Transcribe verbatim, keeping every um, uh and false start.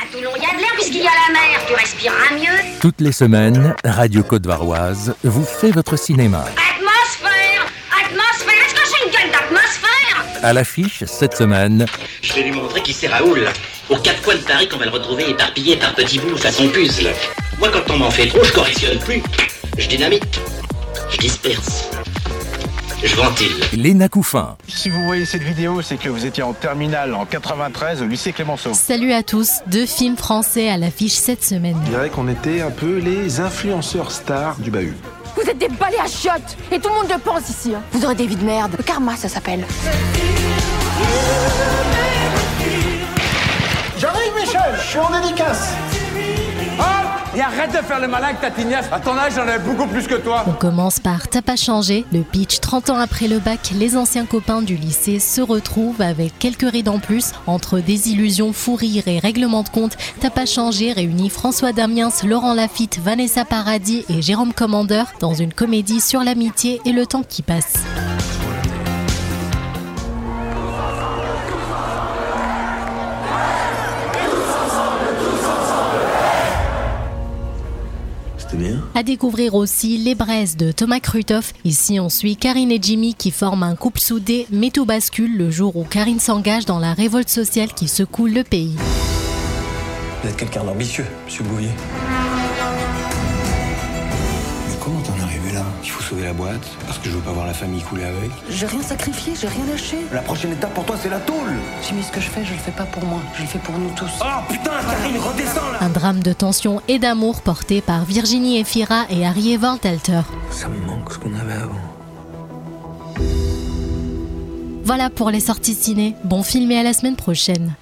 Toulon, il y a de l'air puisqu'il y a la mer, tu respireras mieux. Toutes les semaines, Radio Côte-Varoise vous fait votre cinéma. Atmosphère, atmosphère, est-ce que j'ai une gueule d'atmosphère? À l'affiche, cette semaine... Je vais lui montrer qui c'est Raoul. Aux quatre coins de Paris qu'on va le retrouver éparpillé par petits bouts façon puzzle. Moi, quand on m'en fait trop, je correctionne plus. Je dynamite. Je disperse. Je ventile. Léna Couffin. Si vous voyez cette vidéo, c'est que vous étiez en terminale en quatre-vingt-treize au lycée Clémenceau. Salut à tous, deux films français à l'affiche cette semaine. Je dirais qu'on était un peu les influenceurs stars du bahut. Vous êtes des balais à chiottes et tout le monde le pense ici. Hein. Vous aurez des vies de merde. Le karma, ça s'appelle. J'arrive, Michel, je suis en dédicace. Et arrête de faire le malin avec ta tignasse. À ton âge, j'en avais beaucoup plus que toi. On commence par T'as pas changé. Le pitch, trente ans après le bac, les anciens copains du lycée se retrouvent avec quelques rides en plus. Entre désillusions, fou rire et règlement de compte, T'as pas changé réunit François Damiens, Laurent Lafitte, Vanessa Paradis et Jérôme Commandeur dans une comédie sur l'amitié et le temps qui passe. Bien. À découvrir aussi Les Braises de Thomas Krutoff. Ici, on suit Karine et Jimmy qui forment un couple soudé, mais tout bascule le jour où Karine s'engage dans la révolte sociale qui secoue le pays. Vous êtes quelqu'un d'ambitieux, monsieur Bouvier. Mais comment t'en es arrivé là? Il faut sauver la boîte, parce que je veux pas voir la famille couler avec. J'ai rien sacrifié, j'ai rien lâché. La prochaine étape pour toi, c'est la tôle. Jimmy, ce que je fais, je le fais pas pour moi, je le fais pour nous tous. Oh putain, Karine, redescends là. Un drame de tension et d'amour porté par Virginie Efira et Harry Walter. Ça me manque ce qu'on avait avant. Voilà pour les sorties ciné. Bon film et à la semaine prochaine.